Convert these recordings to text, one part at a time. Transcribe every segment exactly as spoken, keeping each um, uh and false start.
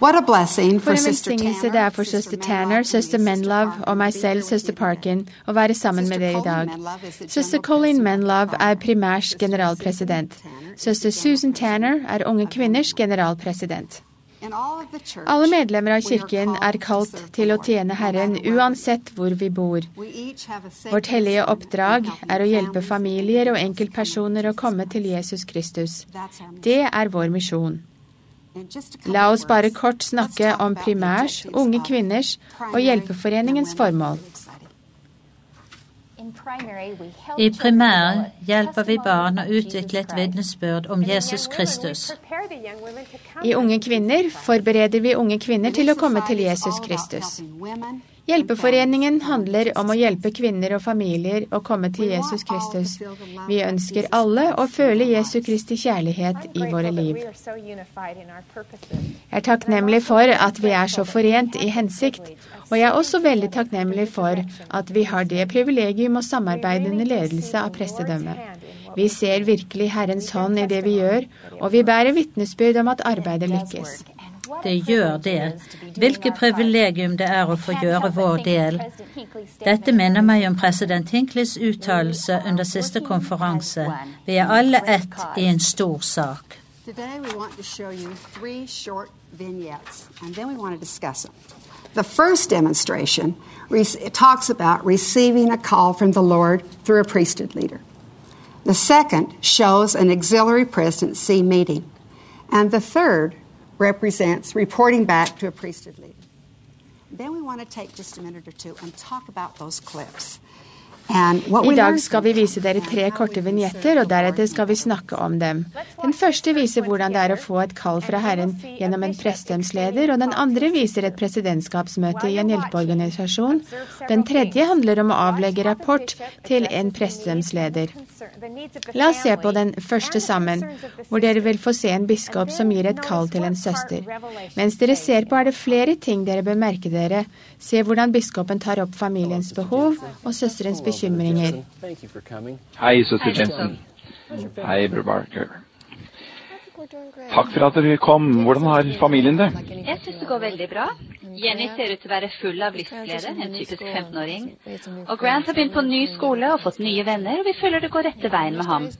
For en velsignelse det er for søster Tanner, søster Menlove og meg selv, søster Parkin, å være sammen med dere i dag. Søster Colleen Menlove er primærs generalpresident. Søster Susan Tanner er Unge Kvinners generalpresident. Alle medlemmer av kirken er kalt til å tjene Herren uansett hvor vi bor. Vårt hellige oppdrag er å hjelpe familier og enkeltpersoner å komme til Jesus Kristus. Det er vår misjon. La oss bare kort snakke om primærs, unge kvinners og hjelpeforeningens formål. I primæren hjelper vi barn å utvikle et vitnesbyrd om Jesus Kristus. I Unge Kvinner forbereder vi unge kvinner til å komme til Jesus Kristus. Hjelpeforeningen handler om å hjelpe kvinner og familier å komme til Jesus Kristus. Vi ønsker alle å føle Jesu Kristi kjærlighet i våre liv. Jeg er takknemlig for at vi er så forent i hensikt, og jeg er også veldig takknemlig for at vi har det privilegium og samarbeidende ledelse av prestedømmet. Vi ser virkelig Herrens hånd i det vi gjør, og vi bærer vitnesbyrd om at arbeidet lykkes. Det gjør det. Hvilket privilegium det er å få gjøre vår del. Dette minner meg om president Hinckley's uttalelse under siste konferanse. Vi er alle ett i en stor sak. Today we want to show you three short vignettes, and then we want to discuss them. The first demonstration talks about receiving a call from the Lord through a priesthood leader. The second shows an auxiliary presidency meeting. And the third represents reporting back to a priesthood leader. Then we want to take just a minute or two and talk about those clips. I dag skal vi vise dere tre korte vignetter, og deretter skal vi snakke om dem. Den første viser hvordan det er å få et kall fra Herren gjennom en prestedømsleder, og den andre viser et presidentskapsmøte i en hjelpeorganisasjon. Den tredje handler om å avlegge rapport til en prestedømsleder. La oss se på den første sammen, hvor dere vil få se en biskop som gir et kall til en søster. Mens dere ser på, er det flere ting dere bør merke dere. Se hvordan biskopen tar opp familiens behov og søsterens bekymringer. Hei, søster Jensen. Hei, bror Barker. Takk for at dere kom. Hvordan har familien det? Jeg synes det går veldig bra. Jenny ser ut til å være full av livsglede, en typisk femtenåring. Og Grant har begynt på ny skole og fått nye venner, og vi føler det går rette veien med ham.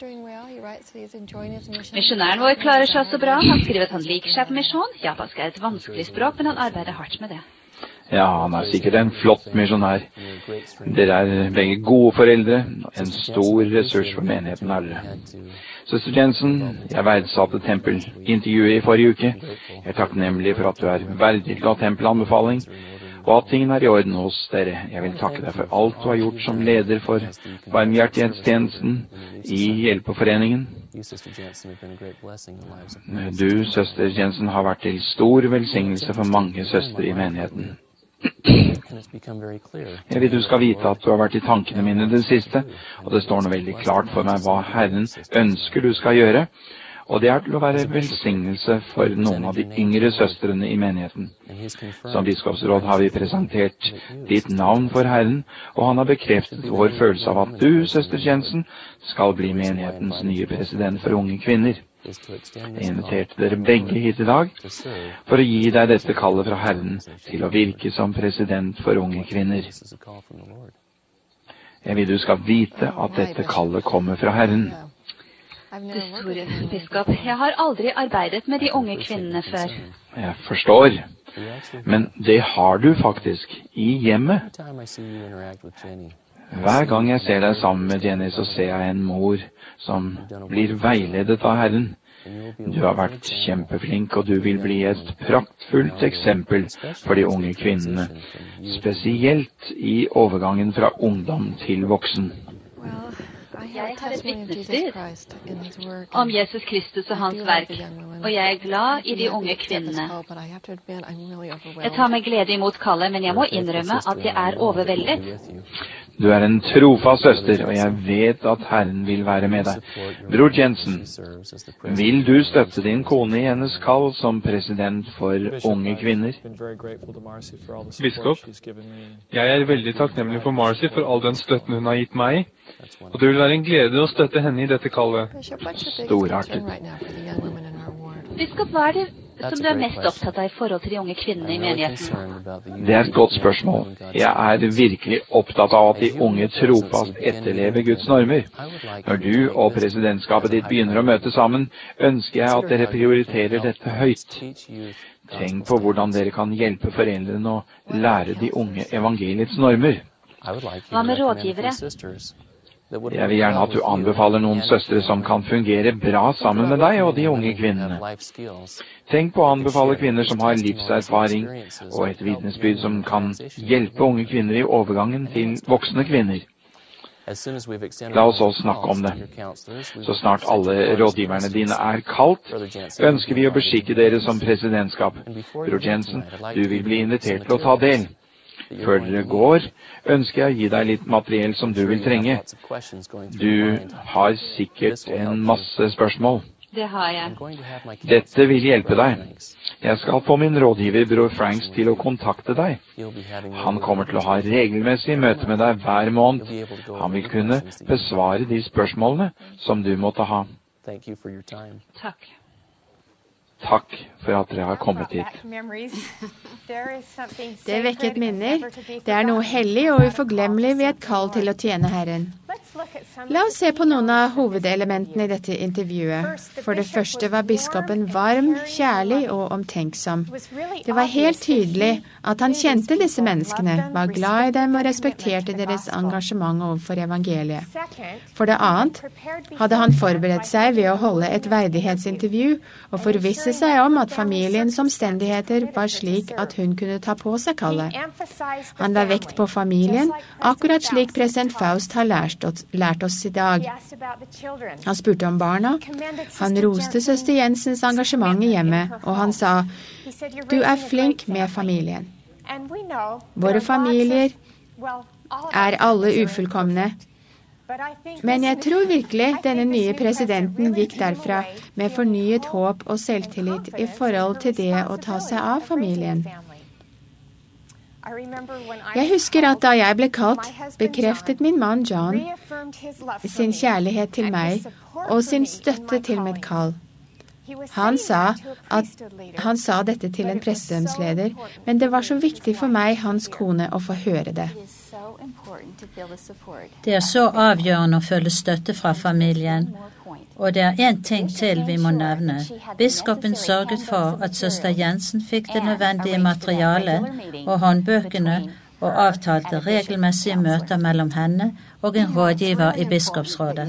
Misjonæren vår klarer seg så bra. Han skriver at han liker seg på misjon. Japansk er et vanskelig språk, men han arbeider hardt med det. Ja, han er sikkert en flott misjonær. Dere er begge gode foreldre, en stor ressurs for menigheten er dere. Søster Jensen, jeg verdsatte tempelintervjuet i forrige uke. Jeg er takknemlig for at du er verdig til å ha tempelanbefaling, og at tingene er i orden hos dere. Jeg vil takke deg for alt du har gjort som leder for barmhjertighetstjenesten i Hjelpeforeningen. Du, søster Jensen, har vært til stor velsignelse for mange søstre i menigheten. Jeg vil du skal vite at du har vært i tankene mine det siste, og det står nå veldig klart for meg hva Herren ønsker du skal gjøre, og det er til å være velsignelse for noen av de yngre søstrene i menigheten. Som biskopsråd har vi presentert ditt navn for Herren, og han har bekreftet vår følelse av at du, søster Jensen, skal bli menighetens nye president for unge kvinner. Jeg inviterte dere begge hit i dag for å gi deg dette kallet fra Herren til å virke som president for unge kvinner. Jeg vil du skal vite at dette kallet kommer fra Herren. Du store biskop, jeg har aldri arbeidet med de unge kvinnene før. Jeg forstår, men det har du faktisk i hjemmet. Hver gang jeg ser deg sammen med Jenny, så ser jeg en mor som blir veiledet av Herren. Du har vært kjempeflink, og du vil bli et praktfullt eksempel for de unge kvinnene, spesielt i overgangen fra ungdom til voksen. Jeg har et vitnesbyrd om Jesus Kristus og hans verk, og jeg er glad i de unge kvinnene. Jeg tar med glede imot kallet, men jeg må innrømme at jeg er overveldet. Du er en trofast søster, og jeg vet at Herren vil være med deg. Bror Jensen, vil du støtte din kone i hennes kall som president for unge kvinner? Biskop, jeg er veldig takknemlig for Marcy for all den støtten hun har gitt meg, og det vil være en glede å støtte henne i dette kallet. Storartet. Biskop, hva er det som du er mest opptatt av i forhold til de unge kvinnene i menigheten? Det er et godt spørsmål. Jeg er virkelig opptatt av at de unge trofast etterlever Guds normer. Når du og presidentskapet ditt begynner å møte sammen, ønsker jeg at dere prioriterer dette høyt. Tenk på hvordan dere kan hjelpe foreldrene å lære de unge evangeliets normer. Hva med rådgivere? Jeg vil gjerne at du anbefaler noen søstre som kan fungere bra sammen med deg og de unge kvinnene. Tenk på å anbefale kvinner som har livserfaring og et vitnesbyrd som kan hjelpe unge kvinner i overgangen til voksne kvinner. La oss også snakke om det. Så snart alle rådgiverne dine er kalt, ønsker vi å beskikke dere som presidentskap. Bror Jensen, du vil bli invitert til å ta del. Før dere går, ønsker jeg å gi deg litt materiell som du vil trenge. Du har sikkert en masse spørsmål. Det har jeg. Dette vil hjelpe deg. Jeg skal få min rådgiver, bror Franks, til å kontakte deg. Han kommer til å ha regelmessige møter med deg hver måned. Han vil kunne besvare de spørsmålene som du måtte ha. Takk. Takk for at dere har kommet hit. Det vekket minner. Det er noe hellig og uforglemmelig ved et kall til å tjene Herren. La oss se på noen av hovedelementene i dette intervjuet. For det første var biskopen varm, kjærlig og omtenksom. Det var helt tydelig at han kjente disse menneskene, var glad i dem og respekterte deres engasjement overfor evangeliet. For det annet hadde han forberedt seg ved å holde et verdighetsintervju og forvisse seg om at familiens omstendigheter var slik at hun kunne ta på seg kallet. Han la vekt på familien, akkurat slik president Faust har lært oss, lært oss i dag. Han spurte om barna. Han roste søster Jensens engasjement i hjemmet, og han sa, «Du er flink med familien. Våre familier er alle ufullkomne. Men jeg tror virkelig denne nye presidenten gikk derfra med fornyet håp og selvtillit i forhold til det å ta seg av familien. Jeg husker at da jeg ble kalt, bekreftet min mann John sin kjærlighet til meg og sin støtte til mitt kall. Han sa, at, han sa dette til en prestedømsleder, men det var så viktig for meg, hans kone, å få høre det. Det er så avgjørende å føle støtte fra familien. Og det er en ting til vi må nevne. Biskopen sørget for at søster Jensen fikk det nødvendige materialet og håndbøkene, og avtalte regelmessige møter mellom henne og en rådgiver i biskopsrådet.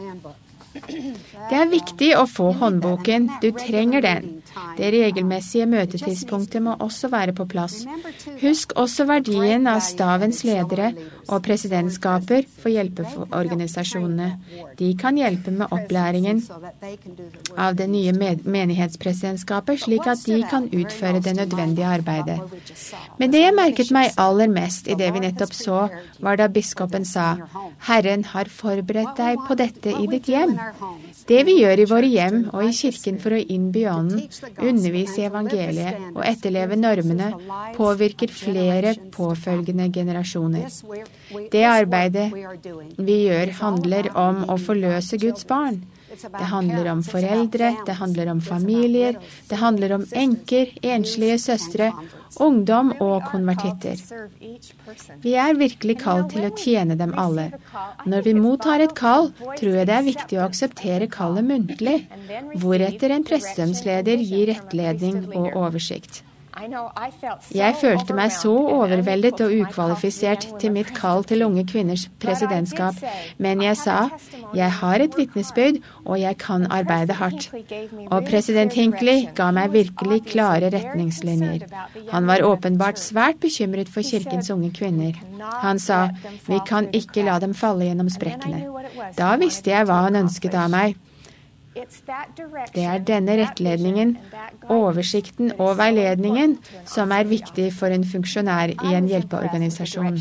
Det er viktig å få håndboken. Du trenger den. Det regelmessige møtetidspunktet må også være på plass. Husk også verdien av stavens ledere og presidentskaper for hjelpeorganisasjonene. De kan hjelpe med opplæringen av det nye menighetspresidentskapet, slik at de kan utføre det nødvendige arbeidet. Men det jeg merket meg aller mest i det vi nettopp så, var da biskopen sa, «Herren har forberedt deg på dette i ditt hjem». Det vi gjør i våre hjem og i kirken for å innby ånden, undervise i evangeliet og etterleve normene, påvirker flere påfølgende generasjoner. Det arbeidet vi gjør handler om å forløse Guds barn. Det handler om foreldre, det handler om familier, det handler om enker, enslige søstre, ungdom og konvertitter. Vi er virkelig kalt til å tjene dem alle. Når vi mottar et kall, tror jeg det er viktig å akseptere kallet muntlig, hvoretter en prestedømsleder gir rettledning og oversikt. Jeg følte meg så overveldet og ukvalifisert til mitt kall til unge kvinners presidentskap, men jeg sa, jeg har et vitnesbyrd, og jeg kan arbeide hardt. Og president Hinckley ga meg virkelig klare retningslinjer. Han var åpenbart svært bekymret for kirkens unge kvinner. Han sa, vi kan ikke la dem falle gjennom sprekkene. Da visste jeg hva han ønsket av meg. Det er denne rettledningen, oversikten og veiledningen som er viktig for en funksjonær i en hjelpeorganisasjon.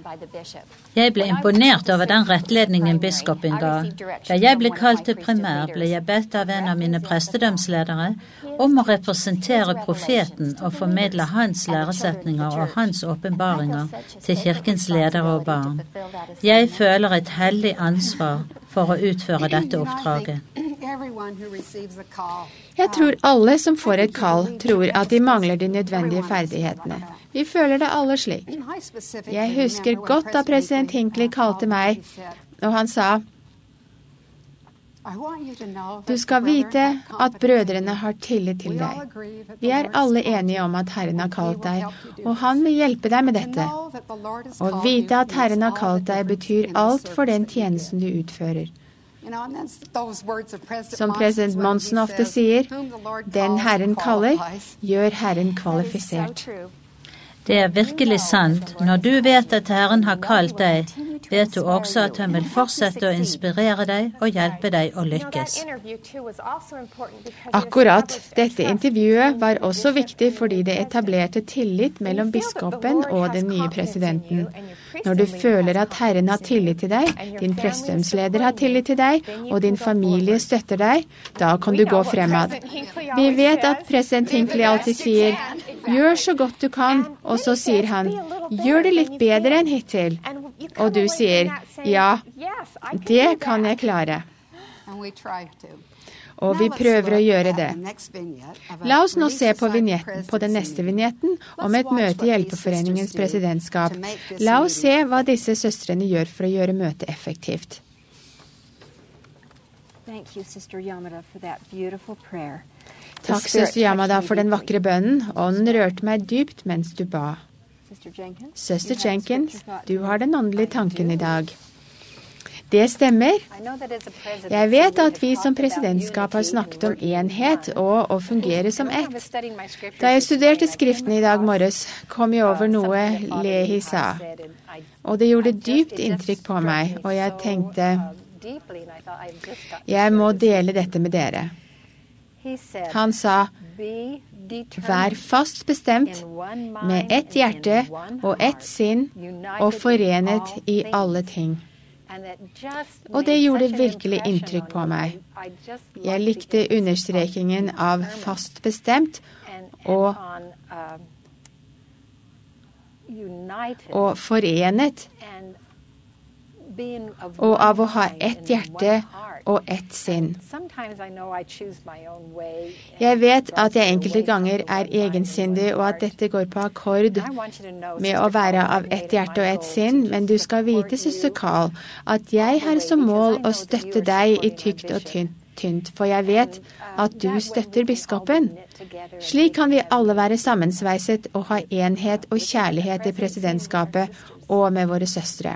Jeg ble imponert over den rettledningen biskopen ga. Da jeg ble kalt til primær, ble jeg bedt av en av mine prestedømsledere om å representere profeten og formidle hans læresetninger og hans åpenbaringer til kirkens ledere og barn. Jeg føler et hellig ansvar for å utføre dette oppdraget. Jeg tror alle som får et kall, tror at de mangler de nødvendige ferdighetene. Vi føler det alle slik. Jeg husker godt da president Hinckley kalte meg, og han sa, du skal vite at brødrene har tillit til deg. Vi er alle enige om at Herren har kalt deg, og han vil hjelpe deg med dette. Å vite at Herren har kalt deg betyr alt for den tjenesten du utfører. Som president Monson ofte sier, den Herren kaller, gjør Herren kvalifisert. Det er virkelig sant. Når du vet at Herren har kalt deg, vet du også at han vil fortsette å inspirere deg og hjelpe deg å lykkes. Akkurat. Dette intervjuet var også viktig fordi det etablerte tillit mellom biskopen og den nye presidenten. Når du føler at Herren har tillit til deg, din prestehjemsleder har tillit til deg, og din familie støtter deg, da kan du gå fremad. Vi vet at president Hinckley alltid sier, gjør så godt du kan, og så sier han, gjør det litt bedre enn hittil. Og du sier, ja, det kan jeg klare. Og vi prøver å gjøre det. La oss nå se på, vignetten, på den neste vignetten om et møte i Hjelpeforeningens presidentskap. La oss se hva disse søstrene gjør for å gjøre møtet effektivt. Takk, søster Yamada, for den vakre bønnen. Ånden rørte meg dypt mens du ba. Søster Jenkins, du har den åndelige tanken i dag. Det stemmer. Jeg vet at vi som presidentskap har snakket om enhet og å fungere som ett. Da jeg studerte skriften i dag morges, kom jeg over noe Lehi sa. Og det gjorde dypt inntrykk på meg, og jeg tenkte, jeg må dele dette med dere. Han sa, vær fast bestemt med ett hjerte og ett sinn og forenet i alle ting. Og det gjorde virkelig inntrykk på meg. Jeg likte understrekingen av fast bestemt og, og forenet, og av å ha ett hjerte og ett sinn. Jeg vet at jeg enkelte ganger er egensindig, og at dette går på akkord med å være av ett hjerte og ett sinn, men du skal vite, søster Carl, at jeg har som mål å støtte deg i tykt og tynt, tynt, for jeg vet at du støtter biskopen. Slik kan vi alle være sammensveiset og ha enhet og kjærlighet i presidentskapet og med våre søstre.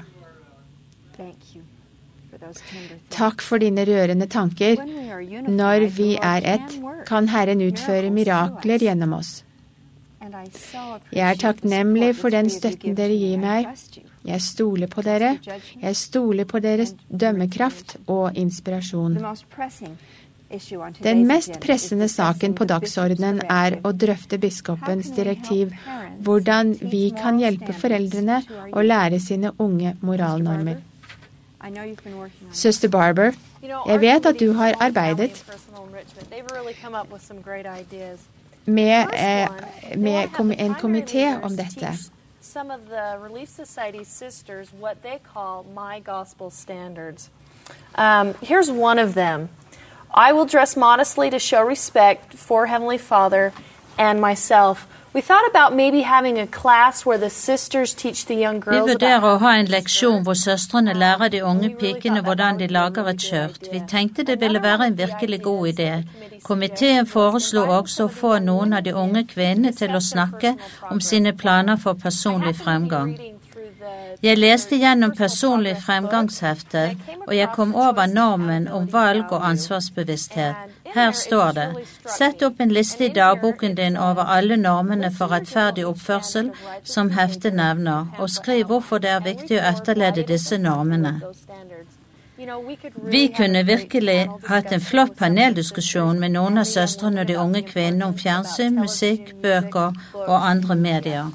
Takk for dine rørende tanker. Når vi er ett, kan Herren utføre mirakler gjennom oss. Jeg er takknemlig for den støtten dere gir meg. Jeg stoler på dere. Jeg stoler på deres dømmekraft og inspirasjon. Den mest pressende saken på dagsordenen er å drøfte biskopens direktiv, hvordan vi kan hjelpe foreldrene å lære sine unge moralnormer. Søster Barber, jeg vet at du har arbeidet med, eh, med kom- en komité om dette. Some of the Relief Society sisters what they call my gospel standards. Um, here's one of them. I will dress modestly to show respect for Heavenly Father and myself. We thought about maybe having a class where the sisters teach the young girls. Vi vurderer å ha en leksjon hvor søstrene lærer de unge pikene hvordan de lager et skjørt. Vi tenkte det ville være en virkelig god idé. Komiteen foreslo også å få noen av de unge kvinnene til å snakke om sine planer for personlig fremgang. Jeg leste gjennom personlig fremgangshefte, og jeg kom over normen om valg og ansvarsbevissthet. Her står det, sett opp en liste i dagboken din over alle normene for rettferdig oppførsel som heftet nevner, og skriv hvorfor det er viktig å etterlede disse normene. Vi kunne virkelig hatt en flott paneldiskusjon med noen av søstrene og de unge kvinnene om fjernsyn, musikk, bøker og andre medier.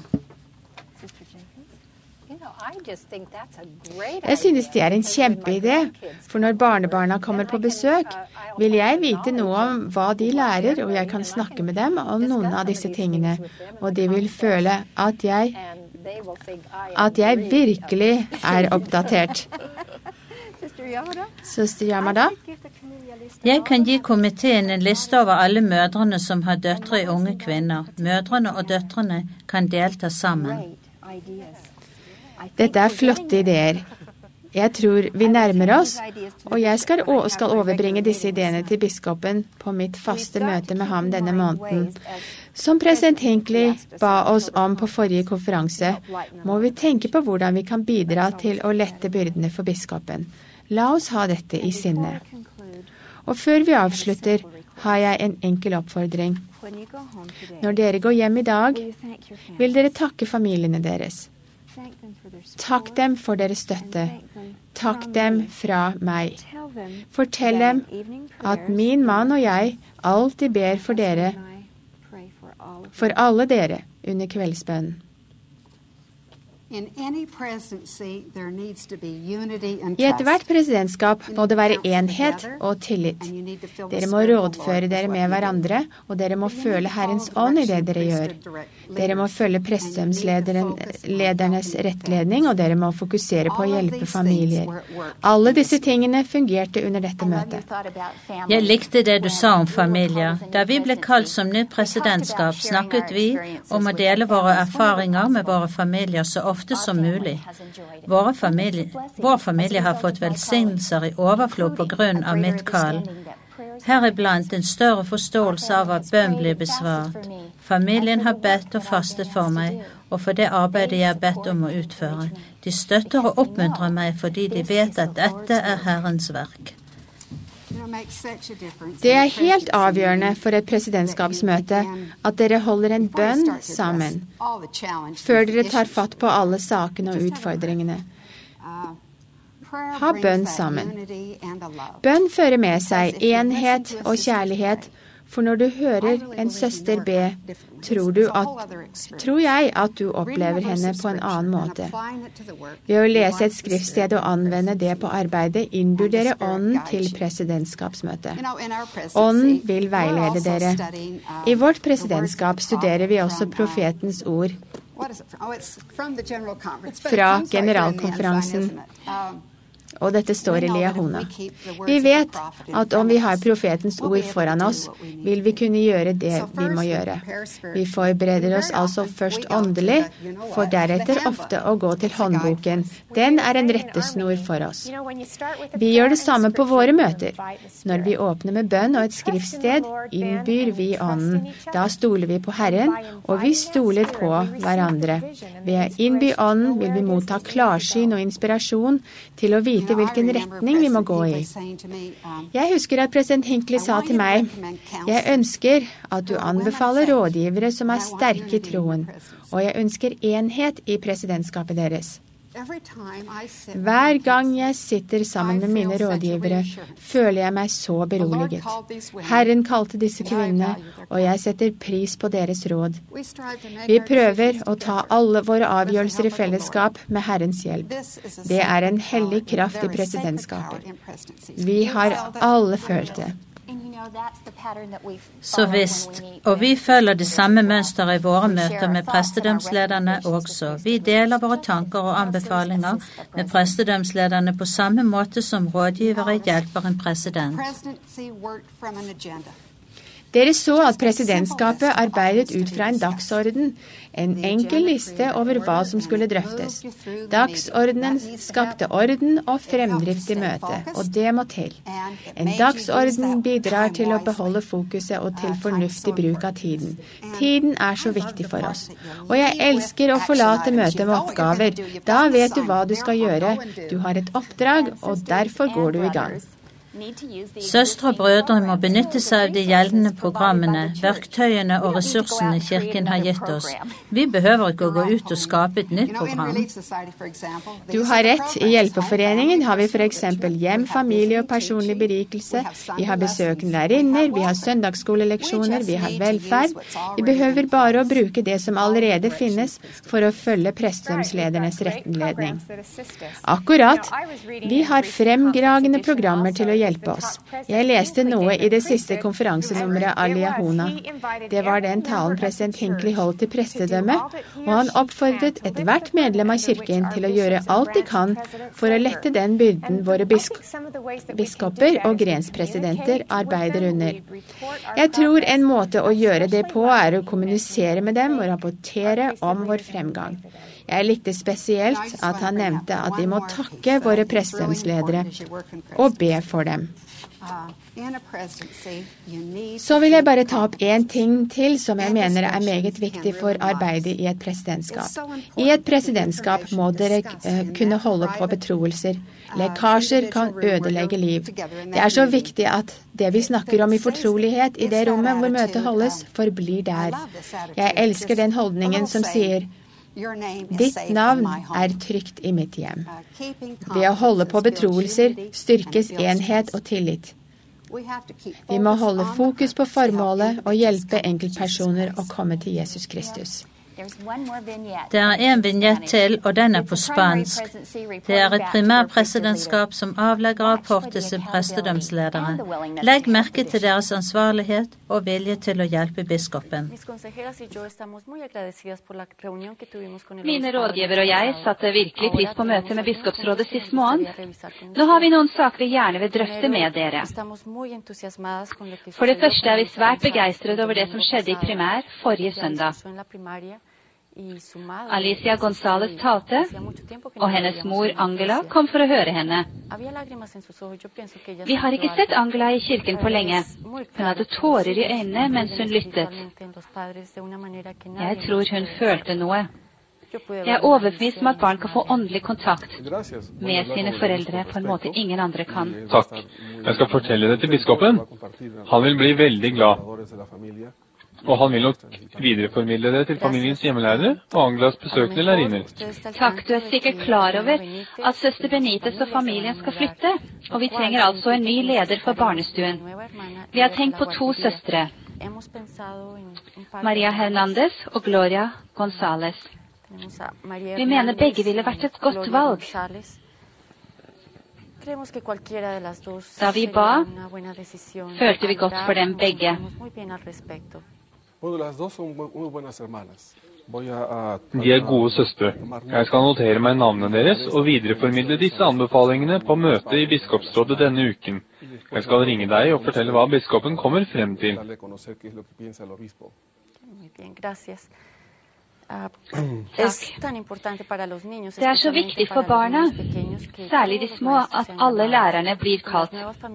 Jeg synes det er en kjempeidé, for når barnebarna kommer på besøk, vil jeg vite noe om hva de lærer, og jeg kan snakke med dem om noen av disse tingene, og de vil føle at jeg, at jeg virkelig er oppdatert. Søster Yamada, Jeg kan gi komiteen en liste over alle mødrene som har døtre i unge kvinner. Mødrene og døtrene kan delta sammen. Dette er flotte ideer. Jeg tror vi nærmer oss, og jeg skal, skal overbringe disse ideene til biskopen på mitt faste møte med ham denne måneden. Som president Hinckley ba oss om på forrige konferanse, må vi tenke på hvordan vi kan bidra til å lette byrdene for biskopen. La oss ha dette i sinne. Og før vi avslutter, har jeg en enkel oppfordring. Når dere går hjem i dag, vil dere takke familiene deres. Takk dem for deres støtte. Takk dem fra meg. Fortell dem at min mann og jeg alltid ber for dere, for alle dere under kveldsbønnen. I ethvert presidentskap må det være enhet og tillit. Dere må rådføre dere med hverandre, og dere må føle Herrens ånd i det dere gjør. Dere må følge prestedømsledernes rettledning, og dere må fokusere på å hjelpe familier. Alle disse tingene fungerte under dette møtet. Jeg likte det du sa om familier. Da vi ble kalt som nytt presidentskap, snakket vi om å dele våre erfaringer med våre familier så ofte ofte som mulig. Våre familie, vår familie har fått velsignelser i overflod på grunn av mitt kall. Heriblant en større forståelse av at bønn blir besvart. Familien har bedt og fastet for meg, og for det arbeidet jeg har bedt om å utføre. De støtter og oppmuntrer meg fordi de vet at dette er Herrens verk. Det er helt avgjørende for et presidentskapsmøte at dere holder en bønn sammen, før dere tar fatt på alle sakene og utfordringene. Ha bønn sammen. Bønn fører med seg enhet og kjærlighet, for når du hører en søster be, tror, du at, tror jeg at du opplever henne på en annen måte. Ved å lese et skriftsted og anvende det på arbeidet, innbyr dere ånden til presidentskapsmøtet. Ånden vil veilede dere. I vårt presidentskap studerer vi også profetens ord fra generalkonferansen. Og dette står i Liahona. Vi vet at om vi har profetens ord foran oss, vil vi kunne gjøre det vi må gjøre. Vi forbereder oss altså først åndelig, for deretter ofte å gå til håndboken. Den er en rettesnor for oss. Vi gjør det samme på våre møter. Når vi åpner med bønn og et skriftsted, innbyr vi ånden. Da stoler vi på Herren, og vi stoler på hverandre. Ved å innby ånden vil vi motta klarsyn og inspirasjon til å vite hvilken retning vi må gå i. Jeg husker at president Hinckley sa til meg, jeg ønsker at du anbefaler rådgivere som er sterke i troen, og jeg ønsker enhet i presidentskapet deres. Hver gang jeg sitter sammen med mine rådgivere, føler jeg meg så beroliget. Herren kalte disse kvinnene, og jeg setter pris på deres råd. Vi prøver å ta alle våre avgjørelser i fellesskap med Herrens hjelp. Det er en hellig kraft i presidentskapet. Vi har alle følt det. Så visst, og vi følger det samme mønsteret i våre møter med prestedømslederne også. Vi deler våre tanker og anbefalinger med prestedømslederne på samme måte som rådgivere hjelper en president. Dere så at presidentskapet arbeidet ut fra en dagsorden, en enkel liste over hva som skulle drøftes. Dagsordenen skapte orden og fremdrift i møtet, og det må til. En dagsorden bidrar til å beholde fokuset og til fornuftig bruk av tiden. Tiden er så viktig for oss. Og jeg elsker å forlate møtet med oppgaver. Da vet du hva du skal gjøre. Du har et oppdrag, og derfor går du i gang. Søstre og brødre må benytte seg av de gjeldende programmene, verktøyene og ressursene Kirken har gitt oss. Vi behøver ikke å gå ut og skape et nytt program. Du har rett. I Hjelpeforeningen har vi for eksempel hjem, familie og personlig berikelse. Vi har besøkende lærerinner, vi har søndagsskoleleksjoner, vi har velferd. Vi behøver bare å bruke det som allerede finnes for å følge prestedømsledernes rettledning. Akkurat. Vi har fremragende programmer til å hjelpe hjelpe oss. Jeg leste noe i det siste konferansenummeret av Liahona. Det var den talen president Hinckley holdt til prestedømmet, og han oppfordret ethvert medlem av kirken til å gjøre alt de kan for å lette den byrden våre bisk biskoper og grenspresidenter arbeider under. Jeg tror en måte å gjøre det på er å kommunisere med dem og rapportere om vår fremgang. Jeg likte spesielt at han nevnte at de må takke våre prestedømsledere og be for dem. Så vil jeg bare ta opp en ting til som jeg mener er meget viktig for arbeidet i et presidentskap. I et presidentskap må dere uh, kunne holde på betroelser. Lekkasjer kan ødelegge liv. Det er så viktig at det vi snakker om i fortrolighet i det rommet hvor møtet holdes, forblir der. Jeg elsker den holdningen som sier ditt navn er trygt i mitt hjem. Ved å holde på betroelser styrkes enhet og tillit. Vi må holde fokus på formålet og hjelpe enkeltpersoner å komme til Jesus Kristus. Det er en vignett til, og den er på spansk. Det er et primærpresidentskap som avlegger rapport til sin prestedømsledere. Legg merke til deres ansvarlighet og vilje til å hjelpe biskopen. Mine rådgivere og jeg satte virkelig pris på møtet med biskopsrådet sist måned. Nå har vi noen saker vi gjerne vil drøfte med dere. For det første er vi svært begeistret over det som skjedde i primær forrige søndag. Alicia González talte, og hennes mor Angela kom for å høre henne. Vi har ikke sett Angela i kirken på lenge. Hun hadde tårer i øynene mens hun lyttet. Jeg tror hun følte noe. Jeg er overbevist om at barn kan få åndelig kontakt med sine foreldre på en måte ingen andre kan. Takk. Jeg skal fortelle det til biskopen. Han vil bli veldig glad. Og han vil nok videreformidle det til familiens hjemmelærere og Anglas besøkende lærerinner. Takk, du er sikkert klar over at søster Benitez og familien skal flytte, og vi trenger altså en ny leder for barnestuen. Vi har tenkt på to søstre, Maria Hernández og Gloria González. Vi mener begge ville vært et godt valg. Da vi ba, følte vi godt for dem begge. De er gode søstre. Jeg skal notere meg navnene deres og videreformidle disse anbefalingene på møtet i biskopsrådet denne uken. Jeg skal ringe deg og fortelle hva biskopen kommer frem til. Det er så viktig for barna, særlig de små, at alle lærerne blir kalt.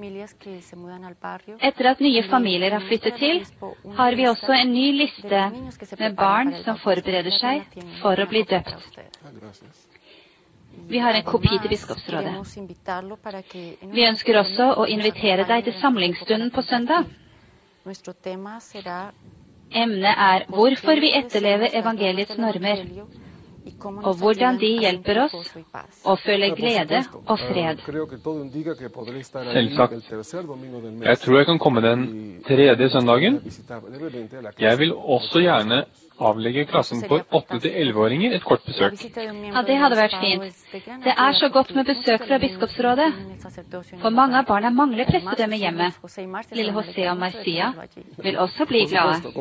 Etter at nye familier har flyttet til, har vi også en ny liste med barn som forbereder seg for å bli døpt. Vi har en kopi til biskopsrådet. Vi ønsker også å invitere deg til samlingsstunden på søndag. Emnet er hvorfor vi etterlever evangeliets normer, og hvordan de hjelper oss å føle glede og fred. Selvsagt. Jeg tror jeg kan komme den tredje søndagen. Jeg vil også gjerne avlegge klassen for åtte til elleve-åringer et kort besøk. Ja, det hadde vært fint. Det er så godt med besøk fra biskopsrådet. For mange av barna mangler prestedømme hjemme. Lille José og Marcia vil også bli glade.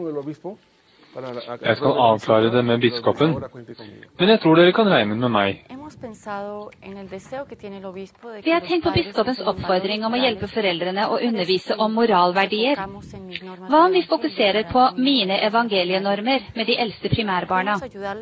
Jeg skal avklare det med biskopen, men jeg tror dere kan regne med meg. Vi har tenkt på biskopens oppfordring om å hjelpe foreldrene å undervise om moralverdier. Hva om vi fokuserer på mine evangelienormer med de eldste primærbarna?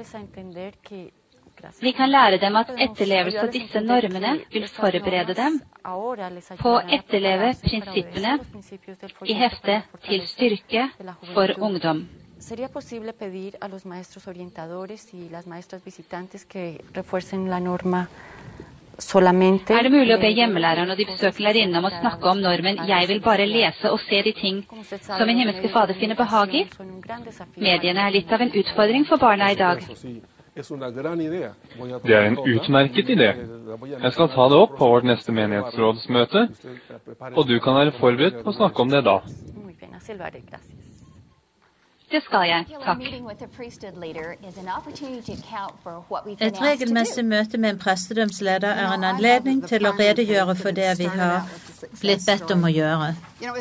Vi kan lære dem at etterlevelse av disse normene vil forberede dem på å etterleve prinsippene i heftet til styrke for ungdom. ¿Sería posible pedir a los maestros orientadores y las maestras visitantes que refuercen la norma solamente? Er det mulig å be hjemmelæreren og de besøkende lærerinnene om å snakke om normen «Jeg vil bare lese og se de ting som min himmelske fader finner behag i»? Mediene er litt av en utfordring for barna i dag. Det er en utmerket idé. Jeg skal ta det opp på vårt neste menighetsrådsmøte, og du kan være forberedt på å snakke om det da. Det skal jeg. Takk. Et regelmessig møte med en prestedømsleder er en anledning til å redegjøre for det vi har blitt bedt om å gjøre.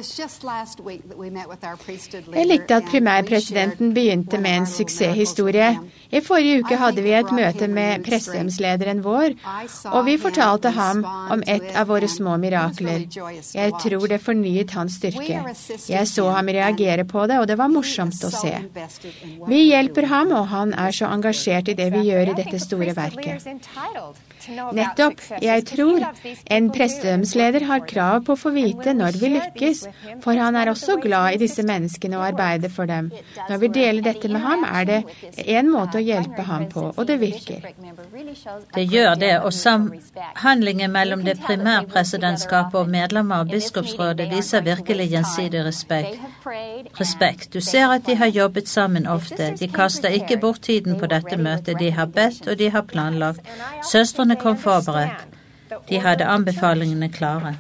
Jeg likte at primærpresidenten begynte med en suksesshistorie. I forrige uke hadde vi et møte med prestedømslederen vår, og vi fortalte ham om et av våre små mirakler. Jeg tror det fornyet hans styrke. Jeg så ham reagere på det, og det var morsomt å se. Vi hjelper ham, og han er så engasjert i det vi gjør i dette store verket. Nettopp, jeg tror en prestedømsleder har krav på å få vite når vi lykkes, for han er også glad i disse menneskene og arbeider for dem. Når vi deler dette med ham, er det en måte å hjelpe ham på, og det virker. Det gjør det, og samhandlingen mellom det primærpresidentskapet og medlemmer av biskopsrådet viser virkelig gjensidig respekt. Respekt. Du ser at de har jobbet sammen ofte. De kaster ikke bort tiden på dette møtet. De har bedt, og de har planlagt. Søstrene kom forberedt. De hadde anbefalingene klare.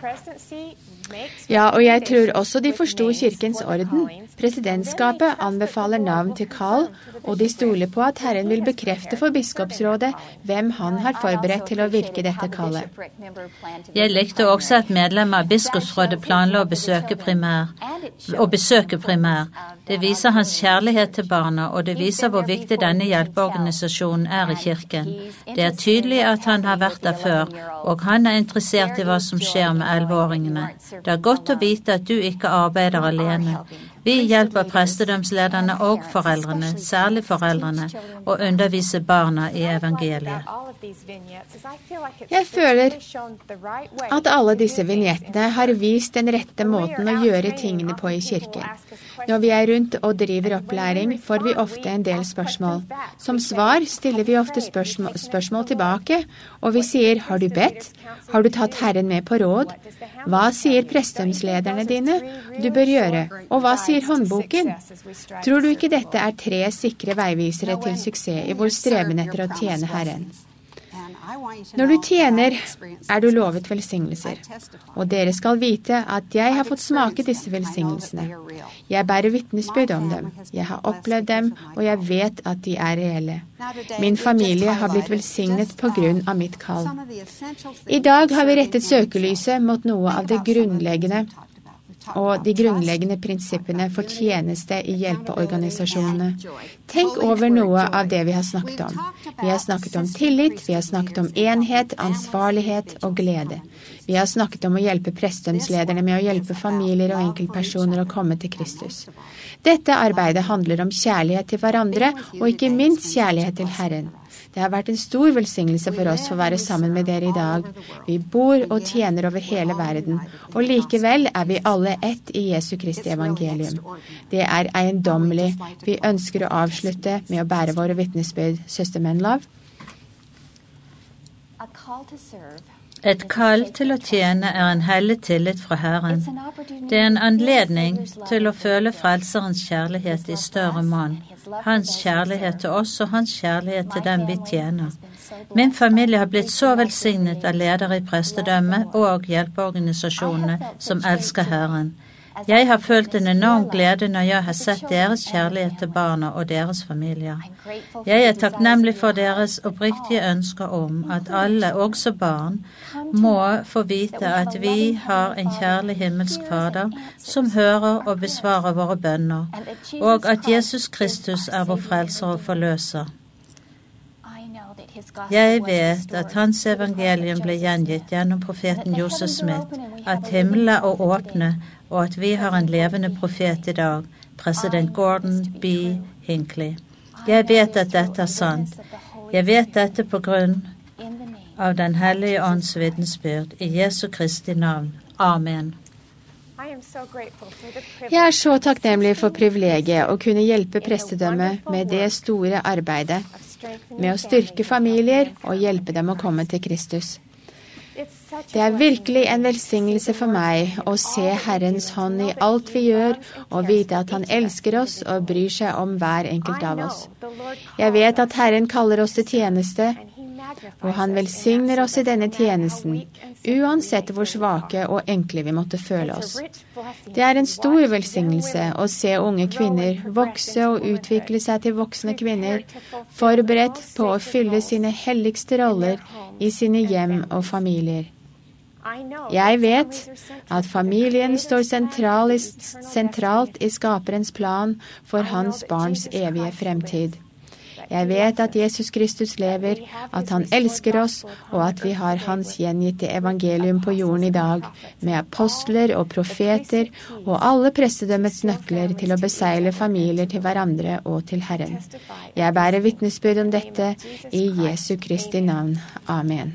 Ja, og jeg tror også de forstod kirkens orden. Presidentskapet anbefaler navn til kall, og de stoler på at Herren vil bekrefte for biskopsrådet hvem han har forberedt til å virke dette kallet. Jeg likte også at medlemmer av biskopsrådet planla å besøke primær, å besøke primær. Det viser hans kjærlighet til barna, og det viser hvor viktig denne hjelpeorganisasjonen er i kirken. Det er tydelig at han har vært der før, og han er interessert i hva som skjer med elleveåringene. Det er godt å vite at du ikke arbeider alene. Vi hjelper prestedømslederne og foreldrene, særlig foreldrene, og underviser barna i evangeliet. Jeg føler at alle disse vignettene har vist den rette måten å gjøre tingene på i kirken. Når vi er rundt og driver opplæring, får vi ofte en del spørsmål. Som svar stiller vi ofte spørsmål, spørsmål tilbake, og vi sier, har du bedt? Har du tatt Herren med på råd? Hva sier prestedømslederne dine? Du bør gjøre. Og hva sier håndboken? Tror du ikke dette er tre sikre veivisere til suksess i vår streben etter å tjene Herren? Når du tjener, er du lovet velsignelser, og dere skal vite at jeg har fått smake disse velsignelsene. Jeg bærer vitnesbyrd om dem, jeg har opplevd dem, og jeg vet at de er reelle. Min familie har blitt velsignet på grunn av mitt kall. I dag har vi rettet søkelyset mot noe av det grunnleggende og de grunnleggende prinsippene for tjeneste i hjelpeorganisasjonene. Tenk over noe av det vi har snakket om. Vi har snakket om tillit, vi har snakket om enhet, ansvarlighet og glede. Vi har snakket om å hjelpe prestedømslederne med å hjelpe familier og enkeltpersoner å komme til Kristus. Dette arbeidet handler om kjærlighet til hverandre, og ikke minst kjærlighet til Herren. Det har vært en stor velsignelse for oss å være sammen med dere i dag. Vi bor og tjener over hele verden, og likevel er vi alle ett i Jesu Kristi evangelium. Det er eiendommelig. Vi ønsker å avslutte med å bære våre vitnesbyrd. Søster Menlove? Et kall til å tjene er en hellig tillit fra Herren. Det er en anledning til å føle Frelserens kjærlighet i større monn. Hans kjærlighet til oss og hans kjærlighet til dem vi tjener. Min familie har blitt så velsignet av ledere i prestedømmet og hjelpeorganisasjonene som elsker Herren. Jeg har følt en enorm glede når jeg har sett deres kjærlighet til barna og deres familier. Jeg er takknemlig for deres oppriktige ønsker om at alle, også barn, må få vite at vi har en kjærlig himmelsk Fader som hører og besvarer våre bønner, og at Jesus Kristus er vår frelser og forløser. Jeg vet at hans evangelium ble gjengitt gjennom profeten Joseph Smith, at himmelen er åpne, og at vi har en levende profet i dag, president Gordon B. Hinckley. Jeg vet at dette er sant. Jeg vet dette på grunn av den hellige ånds vitnesbyrd i Jesu Kristi navn. Amen. Jeg er så takknemlig for privilegiet å kunne hjelpe prestedømmet med det store arbeidet, med å styrke familier og hjelpe dem å komme til Kristus. Det er virkelig en velsignelse for meg å se Herrens hånd i alt vi gjør, og vite at han elsker oss og bryr seg om hver enkelt av oss. Jeg vet at Herren kaller oss til tjeneste. og han velsigner oss i denne tjenesten, uansett hvor svake og enkle vi måtte føle oss. Det er en stor velsignelse å se unge kvinner vokse og utvikle seg til voksne kvinner, forberedt på å fylle sine helligste roller i sine hjem og familier. Jeg vet at familien står sentral i, sentralt i skaperens plan for hans barns evige fremtid. Jeg vet at Jesus Kristus lever, at han elsker oss, og at vi har hans gjengitte evangelium på jorden i dag, med apostler og profeter og alle prestedømmets nøkler til å besegle familier til hverandre og til Herren. Jeg bærer vitnesbyrd om dette i Jesu Kristi navn. Amen.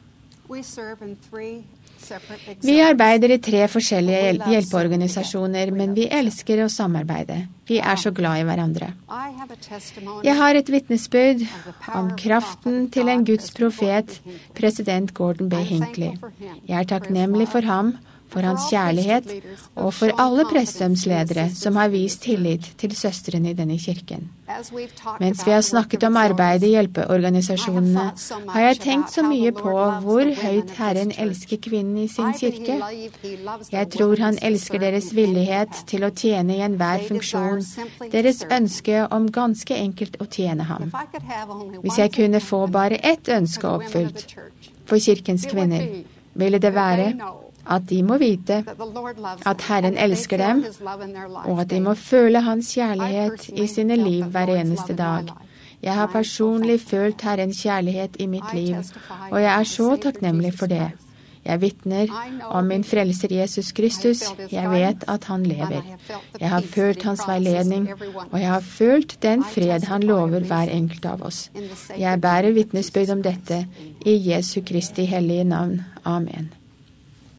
Vi arbeider i tre forskjellige hjelpeorganisasjoner, men vi elsker å samarbeide. Vi er så glad i hverandre. Jeg har et vitnesbyrd om kraften til en Guds profet, president Gordon B. Hinckley. Jeg er takknemlig for ham, for hans kjærlighet, og for alle prestedømsledere som har vist tillit til søstrene i denne kirken. Mens vi har snakket om arbeidet i hjelpeorganisasjonene, har jeg tenkt så mye på hvor høyt Herren elsker kvinnen i sin kirke. Jeg tror han elsker deres villighet til å tjene i enhver funksjon, deres ønske om ganske enkelt å tjene ham. Hvis jeg kunne få bare ett ønske oppfylt for kirkens kvinner, ville det være at de må vite at Herren elsker dem, og at de må føle hans kjærlighet i sine liv hver eneste dag. Jeg har personlig følt Herrens kjærlighet i mitt liv, og jeg er så takknemlig for det. Jeg vitner om min frelser Jesus Kristus. Jeg vet at han lever. Jeg har følt hans veiledning, og jeg har følt den fred han lover hver enkelt av oss. Jeg bærer vitnesbyrd om dette i Jesu Kristi hellige navn. Amen.